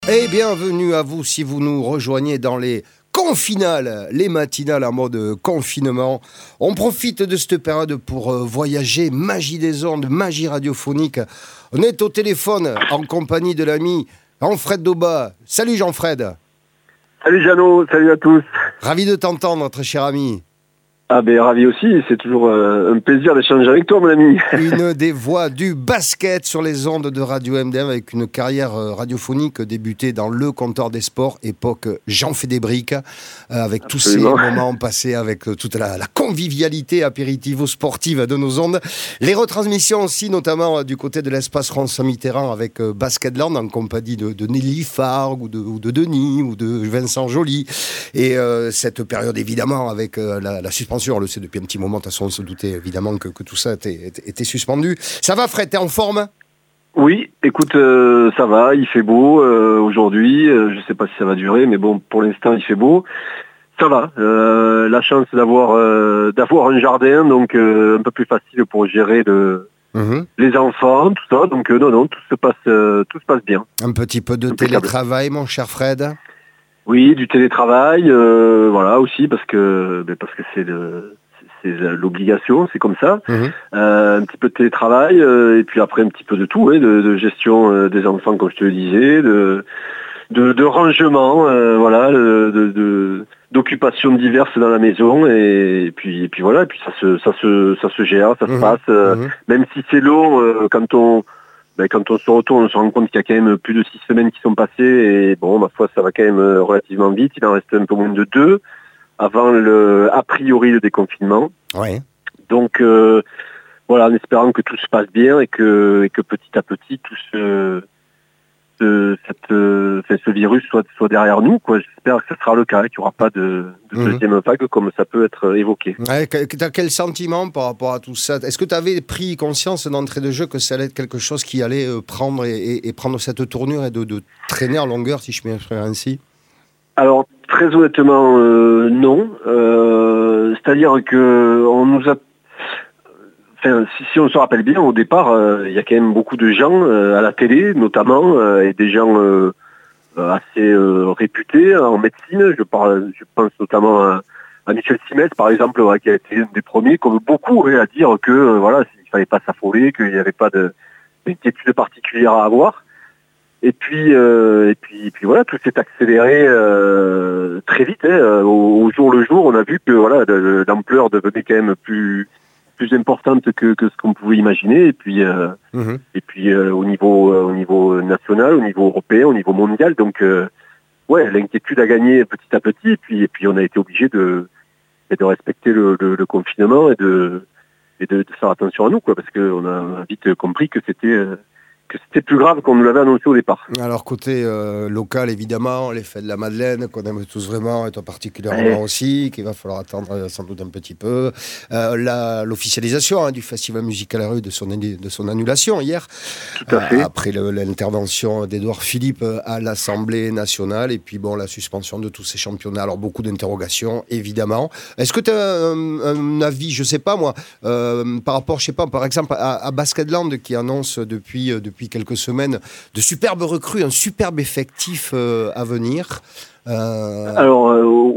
Et bienvenue à vous si vous nous rejoignez dans les confinales, les matinales en mode confinement. On profite de cette période pour voyager, magie des ondes, magie radiophonique. On est au téléphone en compagnie de l'ami Jean-Fred Daubat. Salut Jean-Fred. Salut Jeannot, salut à tous. Ravi de t'entendre, très cher ami. Ah ben ravi aussi, c'est toujours un plaisir d'échanger avec toi mon ami. Une des voix du basket sur les ondes de Radio MDM avec une carrière radiophonique débutée dans le comptoir des sports, époque Jean Fédébric, avec tous ces moments passés avec toute la convivialité apéritivo-sportive de nos ondes. Les retransmissions aussi, notamment du côté de l'espace François Mitterrand avec Basketland en compagnie de Nelly Fargue ou de Denis ou de Vincent Joly. Et cette période évidemment avec la suspension. On le sait depuis un petit moment, de toute façon on se doutait évidemment que tout ça était suspendu. Ça va Fred, t'es en forme ? Oui, écoute, ça va, il fait beau aujourd'hui, je sais pas si ça va durer, mais bon, pour l'instant il fait beau. Ça va, la chance d'avoir un jardin, donc un peu plus facile pour gérer les enfants, tout ça, donc non, tout se passe bien. Un petit peu de télétravail mon cher Fred ? Oui, du télétravail, voilà aussi parce que c'est l'obligation, c'est comme ça. Un petit peu de télétravail et puis après un petit peu de tout, de gestion des enfants comme je te le disais, de rangement, voilà, d'occupations diverses dans la maison et puis voilà, et puis ça se gère, ça se passe, même si c'est long quand on se retourne, on se rend compte qu'il y a quand même plus de 6 semaines qui sont passées et bon, ma foi, ça va quand même relativement vite. Il en reste un peu moins de 2 avant a priori le déconfinement. Ouais. Donc voilà, en espérant que tout se passe bien et que petit à petit tout ce virus soit derrière nous, quoi. J'espère que ce sera le cas, qu'il n'y aura pas de deuxième vague comme ça peut être évoqué. Ouais, t'as quel sentiment par rapport à tout ça ? Est-ce que tu avais pris conscience d'entrée de jeu que ça allait être quelque chose qui allait prendre et prendre cette tournure et de traîner en longueur, si je m'exprime ainsi ? Alors, très honnêtement, non. C'est-à-dire que on nous a... Enfin, si on se rappelle bien, au départ, il y a quand même beaucoup de gens à la télé, notamment, et des gens assez réputés en médecine. Je pense notamment à Michel Simès, par exemple, qui a été un des premiers, comme beaucoup, à dire que voilà, il fallait pas s'affoler, qu'il n'y avait pas d'inquiétude particulière à avoir. Et puis voilà, tout s'est accéléré très vite. Au jour le jour, on a vu que voilà, l'ampleur devenait quand même plus importante que ce qu'on pouvait imaginer. Et puis au niveau national, au niveau européen, au niveau mondial. Donc l'inquiétude a gagné petit à petit. Et puis on a été obligé de respecter le confinement et de faire attention à nous, quoi, parce qu'on a vite compris que c'était plus grave qu'on nous l'avait annoncé au départ. Alors côté local évidemment, les fêtes de la Madeleine qu'on aime tous vraiment et toi particulièrement aussi, qu'il va falloir attendre sans doute un petit peu. L'officialisation du Festival Musical Rue de son annulation hier, Tout à fait. après l'intervention d'Édouard Philippe à l'Assemblée nationale et puis bon la suspension de tous ces championnats. Alors beaucoup d'interrogations évidemment. Est-ce que tu as un avis, je sais pas moi, par rapport, je sais pas, par exemple à Basketland qui annonce depuis quelques semaines de superbes recrues, un superbe effectif à venir. Alors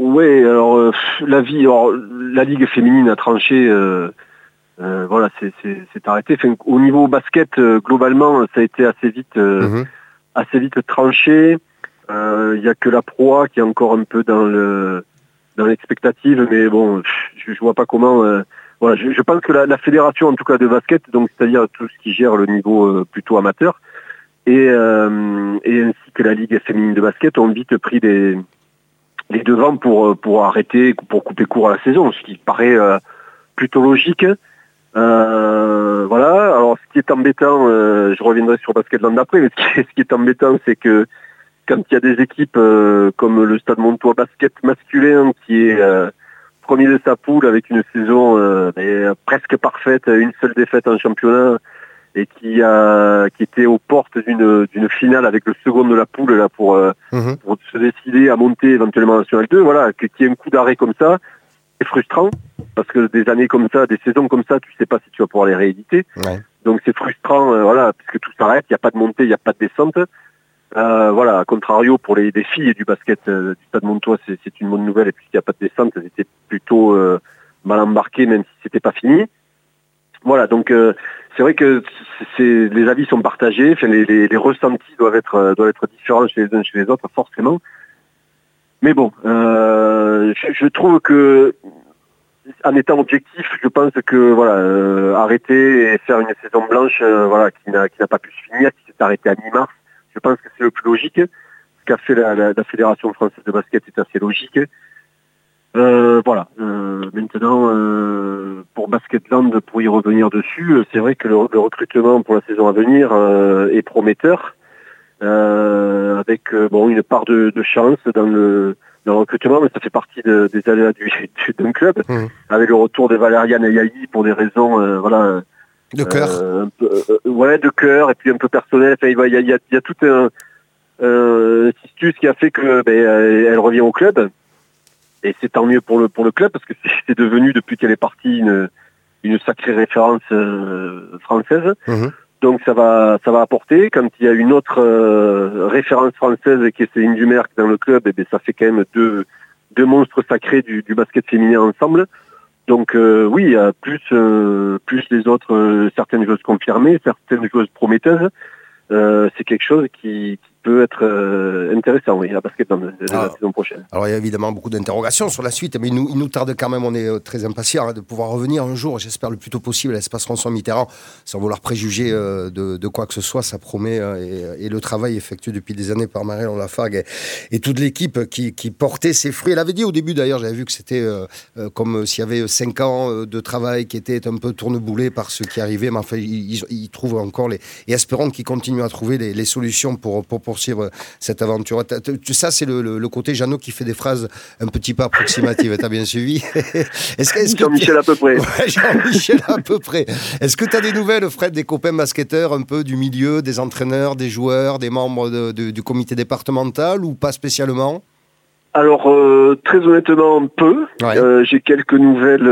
la Ligue féminine a tranché. Voilà, c'est arrêté. Enfin, au niveau basket, globalement, ça a été assez vite tranché. Il y a que la Pro A qui est encore un peu dans l'expectative, mais bon, je vois pas comment. Voilà, je pense que la fédération, en tout cas de basket, donc c'est-à-dire tout ce qui gère le niveau plutôt amateur, et ainsi que la Ligue féminine de basket, ont vite pris les devants pour arrêter, pour couper court à la saison, ce qui paraît plutôt logique. Voilà. Alors, ce qui est embêtant, je reviendrai sur Basketland après, mais ce qui est embêtant, c'est que quand il y a des équipes comme le Stade Montois Basket masculin qui est premier de sa poule avec une saison presque parfaite, une seule défaite en championnat et qui était aux portes d'une finale avec le second de la poule là pour se décider à monter éventuellement en National 2, voilà, qu'il y ait un coup d'arrêt comme ça, c'est frustrant parce que des années comme ça, des saisons comme ça, tu sais pas si tu vas pouvoir les rééditer. Ouais. Donc c'est frustrant, voilà, parce que tout s'arrête, il n'y a pas de montée, il n'y a pas de descente. Voilà, à contrario pour les filles du basket du Stade Montois, c'est une bonne nouvelle, et puisqu'il n'y a pas de descente, elles étaient plutôt mal embarquées, même si c'était pas fini. Voilà, donc c'est vrai que les avis sont partagés, enfin, les ressentis doivent être différents chez les uns chez les autres, forcément. Mais bon, je trouve que en étant objectif, je pense que voilà, arrêter et faire une saison blanche, voilà, qui n'a pas pu se finir, qui s'est arrêtée à mi-mars, je pense que c'est le plus logique. Ce qu'a fait la Fédération française de basket est assez logique. Voilà. Maintenant, pour Basketland, pour y revenir dessus, c'est vrai que le recrutement pour la saison à venir est prometteur, avec une part de chance dans le recrutement, mais ça fait partie des aléas d'un club, avec le retour de Valériane Ayayi pour des raisons de cœur, de cœur, et puis un peu personnel. Enfin, il y a tout un tistus qui a fait que elle revient au club. Et c'est tant mieux pour le club, parce que c'est devenu, depuis qu'elle est partie, une sacrée référence française. Donc ça va apporter. Quand il y a une autre référence française qui est Céline Dumerc dans le club, ça fait quand même deux monstres sacrés du basket féminin ensemble. Donc oui, plus les autres, certaines joueuses confirmées, certaines joueuses prometteuses, c'est quelque chose qui peut être intéressant, oui, la basket dans la saison prochaine. Alors il y a évidemment beaucoup d'interrogations sur la suite, mais il nous tarde quand même, on est très impatients de pouvoir revenir un jour, j'espère le plus tôt possible, à l'Espace François-Mitterrand, sans vouloir préjuger de quoi que ce soit, ça promet, et le travail effectué depuis des années par Marion Lafargue et toute l'équipe qui portait ses fruits. Elle avait dit au début d'ailleurs, j'avais vu que c'était comme s'il y avait 5 ans de travail qui était un peu tourneboulé par ce qui arrivait, mais enfin ils trouvent encore et espérons qu'ils continuent à trouver les solutions pour poursuivre cette aventure. Ça, c'est le côté Jeannot qui fait des phrases un petit peu approximatives. T'as bien suivi? Jean-Michel à peu près. Ouais, Jean-Michel à peu près. Est-ce que tu as des nouvelles, Fred, des copains basketteurs un peu du milieu, des entraîneurs, des joueurs, des membres du comité départemental, ou pas spécialement? Alors, très honnêtement, peu. Ouais. J'ai quelques nouvelles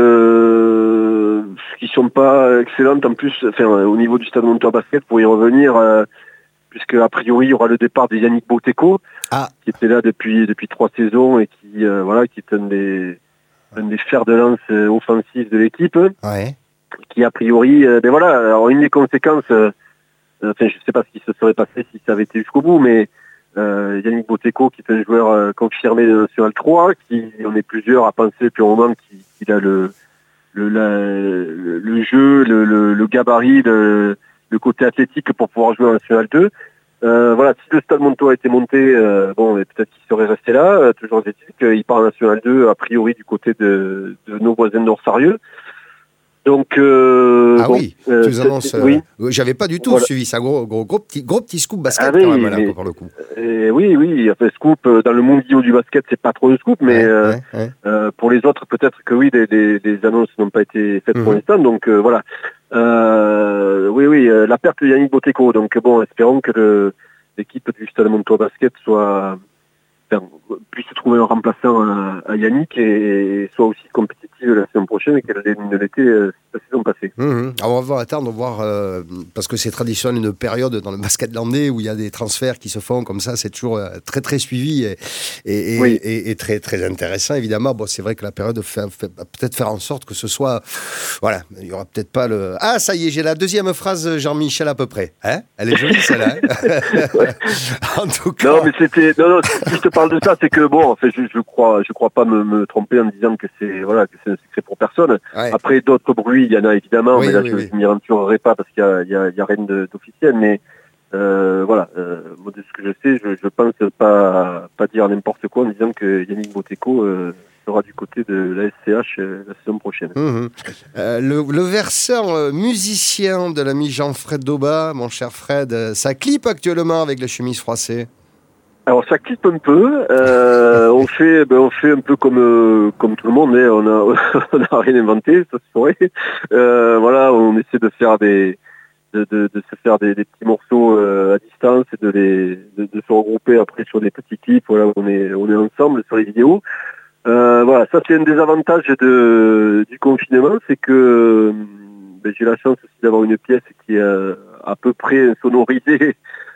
qui sont pas excellentes. En plus, au niveau du Stade Montois Basket, pour y revenir, puisque a priori il y aura le départ de Yannick Boteco, qui était là depuis 3 saisons et qui est un des fers de lance offensifs de l'équipe, qui a priori, alors une des conséquences, je ne sais pas ce qui se serait passé si ça avait été jusqu'au bout, mais Yannick Boteco, qui est un joueur confirmé de National 3, on est plusieurs à penser depuis un moment qu'il a le jeu, le gabarit, le côté athlétique pour pouvoir jouer en National 2. Si le Stade Montois a été monté, peut-être qu'il serait resté là. Toujours est-il qu'il part en National 2, a priori du côté de nos voisins d'Orsarieux. Donc, tu nous annonces. Oui. J'avais pas du tout suivi ça. Gros petit scoop basket quand même, là, pour le coup. Oui. Enfin, scoop dans le monde du basket, c'est pas trop de scoop, mais pour les autres, peut-être que oui, des annonces n'ont pas été faites pour l'instant. Donc voilà. La perte de Yannick Boteco. Donc espérons que l'équipe du Stade Montois Basket puisse trouver un remplaçant à Yannick et soit aussi compétitive la saison prochaine qu'elle ne l'était la saison passée. Alors on va attendre, voir, parce que c'est traditionnel une période dans le basket landais où il y a des transferts qui se font comme ça, c'est toujours très très suivi et très très intéressant évidemment. Bon, c'est vrai que la période va peut-être faire en sorte que ce soit, voilà, il y aura peut-être pas le... Ah, ça y est, j'ai la deuxième phrase, Jean-Michel, à peu près. Hein, elle est jolie celle-là. En tout cas... Non, mais si je te parle de ça, c'est que je crois pas me tromper en me disant que c'est un secret pour personne. Ouais. Après, d'autres bruits, il y en a évidemment, mais là je ne m'y aventurerai pas parce qu'il y a rien d'officiel. Mais moi, de ce que je sais, je pense pas dire n'importe quoi en disant que Yannick Boteco sera du côté de la SCH la saison prochaine. Le versant musicien de l'ami Jean-Fred Dauba, mon cher Fred, ça clip actuellement avec les chemises froissées. Alors ça clip un peu, on fait un peu comme tout le monde, hein. On a rien inventé, ça se saurait. On essaie de faire de se faire des petits morceaux à distance et de se regrouper après sur des petits clips. Voilà, on est ensemble sur les vidéos. Ça c'est un des avantages du confinement, c'est que j'ai la chance aussi d'avoir une pièce qui est à peu près sonorisée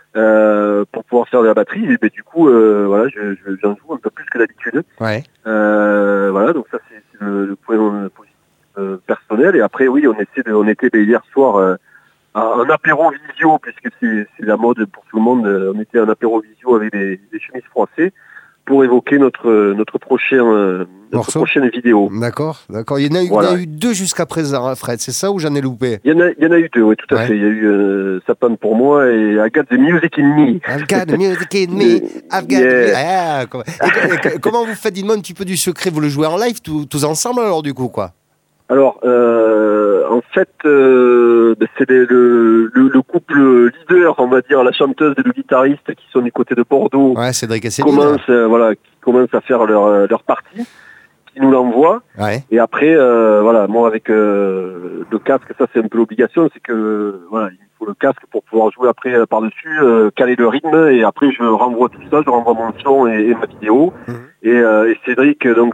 pour pouvoir faire de la batterie. Et ben, du coup, voilà, j'en joue un peu plus que d'habitude. Ouais. Voilà, donc ça c'est le point positif personnel. Et après, oui, on était hier soir à un apéro visio, puisque c'est la mode pour tout le monde. On était à un apéro visio avec des chemises froissées pour évoquer notre prochaine vidéo. D'accord. Il y en a eu 2 jusqu'à présent, hein, Fred, c'est ça ou j'en ai loupé? Il y en a eu 2, oui, tout à fait. Il y a eu Sapan pour moi et I Got the Music in Me. I've got the music in me. I've got Yeah. comment vous faites, dites-moi un petit peu du secret? Vous le jouez en live tous ensemble alors du coup, quoi? Alors, en fait, c'est le couple leader, on va dire, la chanteuse et le guitariste qui sont du côté de Bordeaux. Ouais, Cédric et qui Céline. commencent à faire leur partie, qui nous l'envoient. Ouais. Et après, moi avec le casque, ça c'est un peu l'obligation, c'est que voilà, il faut le casque pour pouvoir jouer après par-dessus, caler le rythme, et après je renvoie tout ça, je renvoie mon son et ma vidéo. Et Cédric, donc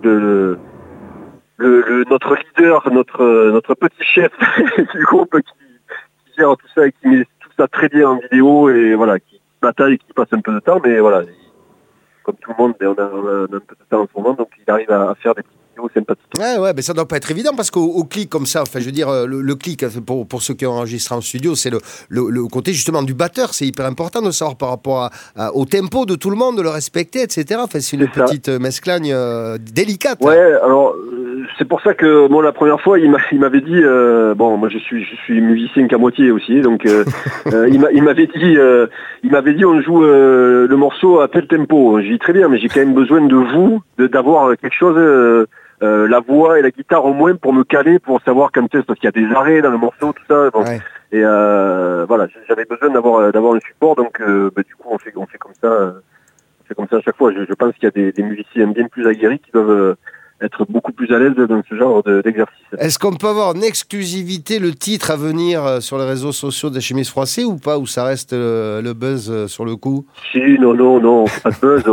notre leader, notre petit chef du groupe qui gère tout ça et qui met tout ça très bien en vidéo et voilà, qui bataille, qui passe un peu de temps, mais voilà, comme tout le monde, on a un peu de temps en ce moment, donc il arrive à faire des petites vidéos sympathiques. Ouais, mais ça doit pas être évident parce qu'au clic comme ça, enfin je veux dire, le clic pour ceux qui ont enregistré en studio, c'est le côté justement du batteur, c'est hyper important de savoir par rapport au tempo de tout le monde, de le respecter, etc. Enfin, c'est une petite mesclagne délicate. Ouais, alors c'est pour ça que la première fois, il m'avait dit, moi je suis musicien qu'à moitié aussi, donc il m'avait dit on joue le morceau à tel tempo. J'ai dit très bien, mais j'ai quand même besoin de vous, d'avoir quelque chose. La voix et la guitare au moins pour me caler, pour savoir quand est-ce parce qu'il y a des arrêts dans le morceau, tout ça. Bon. Ouais. Et voilà, j'avais besoin d'avoir un support, donc du coup on fait comme ça. On fait comme ça à chaque fois. Je pense qu'il y a des musiciens bien plus aguerris qui doivent être beaucoup plus à l'aise dans ce genre d'exercice. Est-ce qu'on peut avoir en exclusivité le titre à venir sur les réseaux sociaux des Chemises Froissées ou pas, ou ça reste le buzz sur le coup? Si, non, pas de buzz.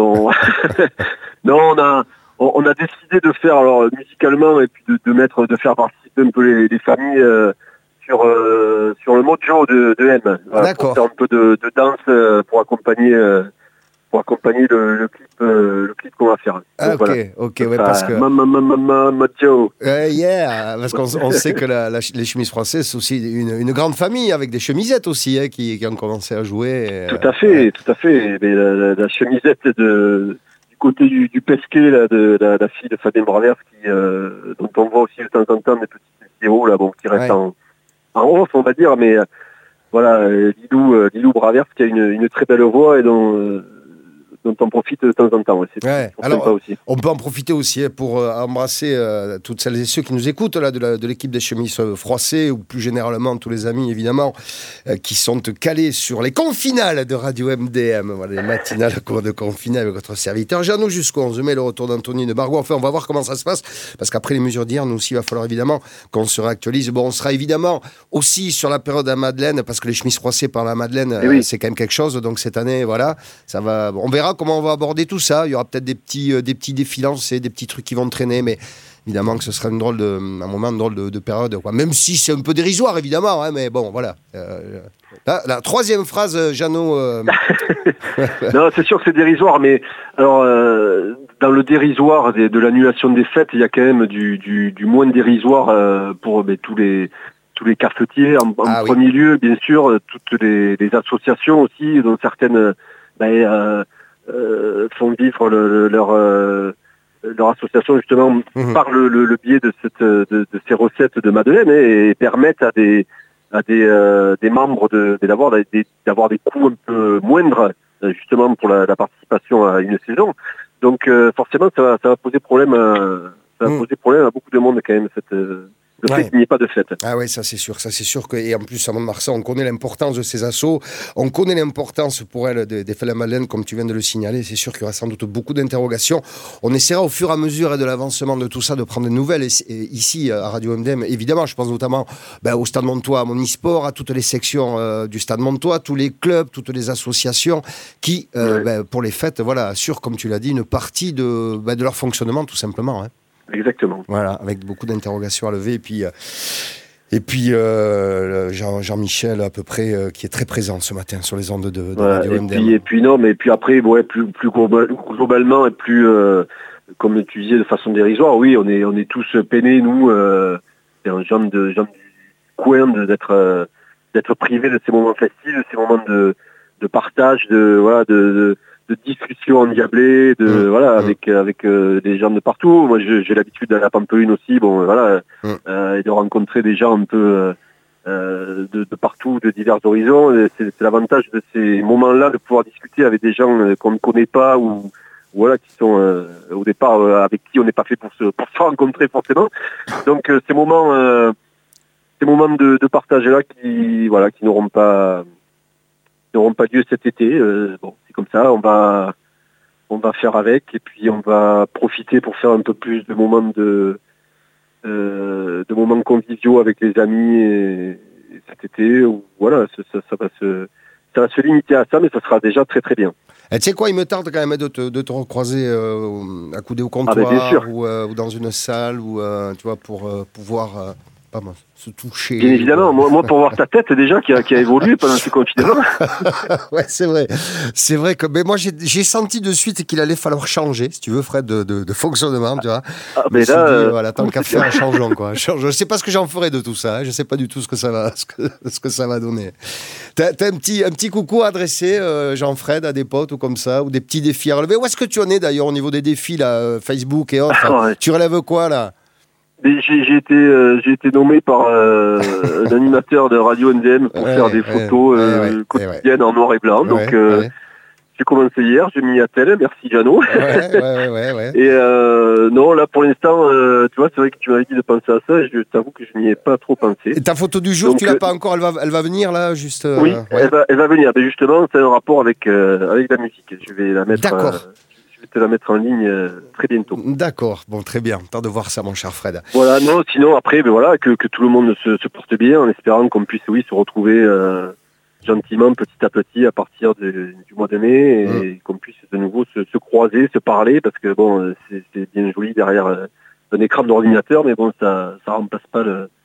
Non, on a décidé de faire alors musicalement et puis de faire participer un peu les familles sur le mojo de M. Voilà, d'accord. Pour faire un peu de danse pour accompagner le clip qu'on va faire. Ah, donc, ok, ouais, parce que mojo. Parce qu'on sait que les chemises françaises c'est aussi une grande famille avec des chemisettes aussi qui ont commencé à jouer. Tout à fait. Mais la chemisette du côté du Pesquet là, de la fille de Fabien Bravers dont on voit aussi de temps en temps des petites vidéos là, qui restent en off, on va dire, mais voilà, Lilou Bravers qui a une très belle voix et dont on profite de temps en temps. Alors, aussi. On peut en profiter aussi pour embrasser toutes celles et ceux qui nous écoutent là, de l'équipe des Chemises Froissées, ou plus généralement tous les amis évidemment qui sont calés sur les confinales de Radio MDM, voilà, les matinales cours de confiné avec votre serviteur Jeannot jusqu'au 11 mai, le retour d'Anthony de Bargois. Enfin, on va voir comment ça se passe, parce qu'après les mesures d'hier, nous aussi, il va falloir évidemment qu'on se réactualise. Bon, on sera évidemment aussi sur la période à Madeleine, parce que les Chemises Froissées par la Madeleine, c'est quand même quelque chose. Donc cette année, voilà, ça va. On verra comment on va aborder tout ça. Il y aura peut-être des petits défis lancés, des petits trucs qui vont traîner, mais évidemment que ce sera un drôle de période, quoi. Même si c'est un peu dérisoire, évidemment, mais bon, voilà. La troisième phrase, Jeannot. Non, c'est sûr que c'est dérisoire, mais alors dans le dérisoire de l'annulation des fêtes, il y a quand même du moins dérisoire pour tous les cafetiers en premier lieu, bien sûr, toutes les associations aussi, dont certaines font vivre leur association justement par le biais de ces recettes de Madeleine et permettent à des membres d'avoir des coûts un peu moindres justement pour la participation à une saison. Donc forcément ça va poser problème à beaucoup de monde quand même le fait qu'il n'y ait pas de fête. Ah oui, ça c'est sûr que, et en plus à Mont-de-Marsan, on connaît l'importance de ces assos, on connaît l'importance pour elle des fêtes de la Madeleine, comme tu viens de le signaler. C'est sûr qu'il y aura sans doute beaucoup d'interrogations. On essaiera au fur et à mesure de l'avancement de tout ça de prendre des nouvelles ici à Radio MDM. Évidemment, je pense notamment au Stade Montois, à Monisport, à toutes les sections du Stade Montois, tous les clubs, toutes les associations qui, pour les fêtes, assurent, comme tu l'as dit, une partie de leur fonctionnement tout simplement. Exactement. Voilà, avec beaucoup d'interrogations à lever. Et puis, Et puis Jean-Michel à peu près qui est très présent ce matin sur les ondes de Radio MDM. Et puis après plus globalement et plus comme tu disais de façon dérisoire, oui, on est tous peinés nous gens du coin d'être privés de ces moments festifs, de ces moments de partage, de discussion endiablée, avec des gens de partout. Moi, j'ai l'habitude d'aller à Pampelune aussi, et de rencontrer des gens un peu de partout, de divers horizons. Et c'est l'avantage de ces moments-là de pouvoir discuter avec des gens qu'on ne connaît pas ou qui sont au départ avec qui on n'est pas fait pour se rencontrer forcément. Donc ces moments de partage-là qui n'auront pas lieu cet été. C'est comme ça, on va faire avec et puis on va profiter pour faire un peu plus de moments de moments conviviaux avec les amis et cet été. Ça va se limiter à ça, mais ça sera déjà très très bien. Et tu sais quoi, il me tarde quand même de te recroiser accoudé au comptoir ou dans une salle tu vois, pour pouvoir se toucher. Bien évidemment, moi pour voir ta tête déjà qui a évolué pendant ce confinement. Ouais, c'est vrai. C'est vrai que moi j'ai senti de suite qu'il allait falloir changer, si tu veux, Fred, de fonctionnement, tu vois. Mais là, tant qu'à faire, changeons quoi. Je sais pas ce que j'en ferai de tout ça. Hein. Je sais pas du tout ce que ça va donner. T'as un petit coucou à adresser, Jean-Fred, à des potes ou comme ça, ou des petits défis à relever. Où est-ce que tu en es d'ailleurs au niveau des défis là, Facebook et autres? Ouais. Tu relèves quoi là? J'ai été nommé par un animateur de Radio MDM pour faire des photos quotidiennes en noir et blanc. Donc j'ai commencé hier, j'ai mis à tel, merci Jeannot. Ouais. Et non, là pour l'instant, tu vois, c'est vrai que tu m'avais dit de penser à ça, et je t'avoue que je n'y ai pas trop pensé. Et ta photo du jour, donc, tu l'as pas encore, elle va venir là, juste. Oui, elle va venir. Mais justement, c'est un rapport avec la musique. Je vais la mettre. D'accord. Je vais te la mettre en ligne très bientôt. D'accord, bon, très bien. Temps de voir ça, mon cher Fred. Voilà, non, sinon après, que tout le monde se porte bien, en espérant qu'on puisse, se retrouver gentiment, petit à petit, à partir du mois de mai, et qu'on puisse de nouveau se croiser, se parler, parce que bon, c'est bien joli derrière un écran d'ordinateur, mais bon, ça remplace pas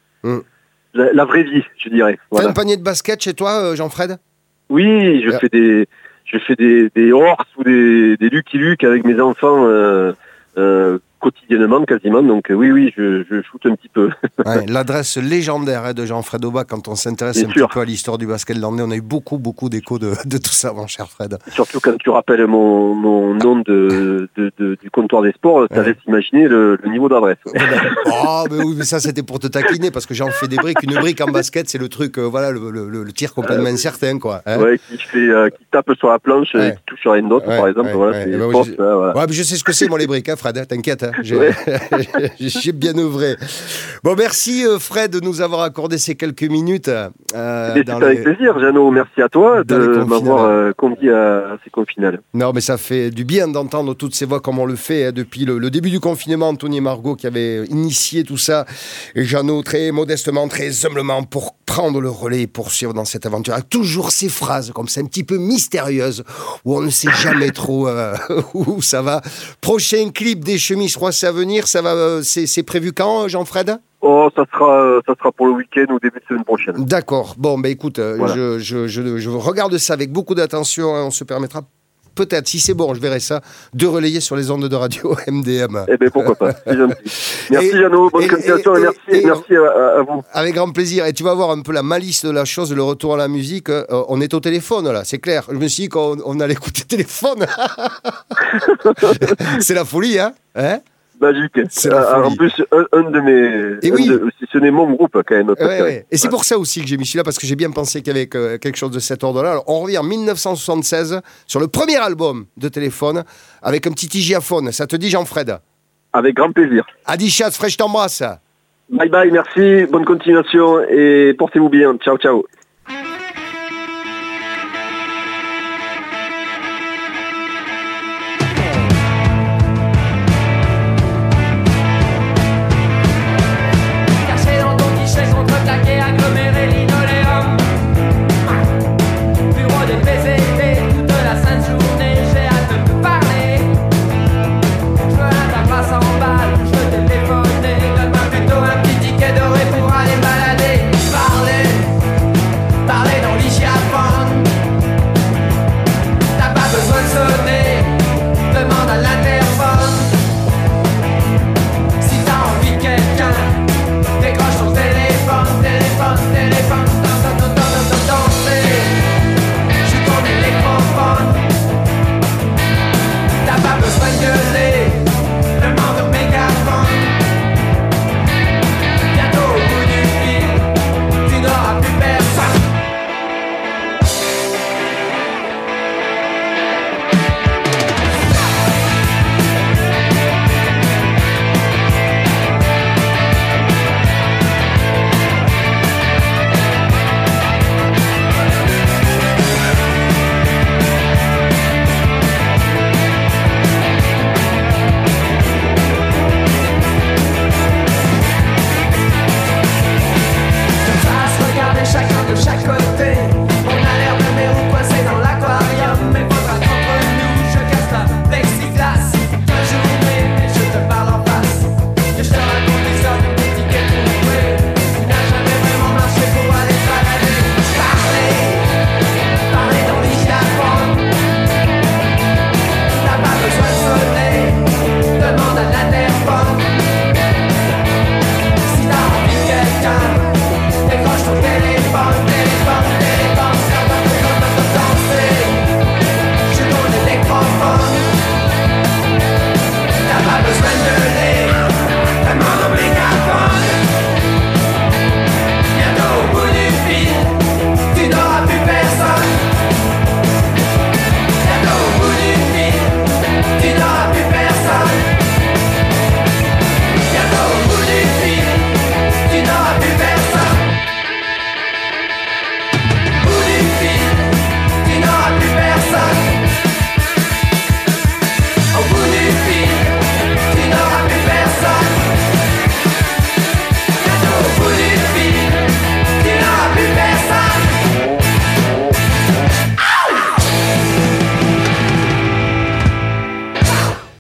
la vraie vie, je dirais. T'as un panier de basket chez toi, Jean-Fred? Oui, je fais des horses ou des Lucky Luke avec mes enfants quotidiennement quasiment, donc oui, je shoote un petit peu. Ouais, l'adresse légendaire de Jean-Fred Aubac, quand on s'intéresse un petit peu à l'histoire du basket landais, on a eu beaucoup d'échos de tout ça, mon cher Fred. Surtout quand tu rappelles mon nom du comptoir des sports, ça laisse imaginer le niveau d'adresse. Mais oui, mais ça c'était pour te taquiner, parce que j'en fais des briques. Une brique en basket, c'est le truc, le tir complètement incertain, quoi. Hein, qui tape sur la planche et qui touche sur rien d'autre, par exemple. Mais je sais ce que c'est, moi, les briques, hein, Fred, t'inquiète. Hein. J'ai bien œuvré. Bon, merci Fred de nous avoir accordé ces quelques minutes. C'était avec plaisir, Jeannot. Merci à toi de m'avoir convié à ces confinales. Non, mais ça fait du bien d'entendre toutes ces voix comme on le fait depuis le début du confinement. Anthony et Margot qui avaient initié tout ça. Et Jeannot, très modestement, très humblement, pour prendre le relais et poursuivre dans cette aventure. Avec toujours ces phrases comme ça, un petit peu mystérieuses, où on ne sait jamais trop où ça va. Prochain clip des Chemises Froissées à venir, c'est prévu quand, Jean-Fred? Ça sera pour le week-end ou début de semaine prochaine. D'accord. Bon, écoute, voilà. Je regarde ça avec beaucoup d'attention. Hein, on se permettra peut-être, si c'est bon, je verrai ça, de relayer sur les ondes de radio MDM. Eh bien, pourquoi pas. C'est gentil. Merci, Jeannot. Bonne continuation et merci à vous. Avec grand plaisir. Et tu vas voir un peu la malice de la chose, le retour à la musique. On est au téléphone, là, c'est clair. Je me suis dit qu'on allait écouter le téléphone. C'est la folie, hein? Magique. En plus, un de mes... ce n'est mon groupe, quand même. Et c'est pour ça aussi que j'ai mis celui-là, parce que j'ai bien pensé qu'il y avait quelque chose de cet ordre-là. Alors, on revient en 1976, sur le premier album de Téléphone, avec un petit hygiaphone. Ça te dit, Jean-Fred? Avec grand plaisir. Adichat, Fred, je t'embrasse. Bye bye, merci, bonne continuation, et portez-vous bien. Ciao, ciao.